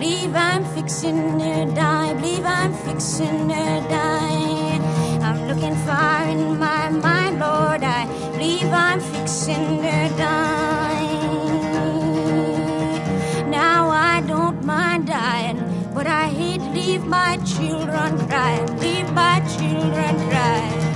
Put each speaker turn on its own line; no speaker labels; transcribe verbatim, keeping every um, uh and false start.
believe I'm fixing to die, believe I'm fixing to die. I'm looking far in my mind, Lord, I believe I'm fixing to die. Now I don't mind dying, but I hate to leave my children crying, leave my children crying.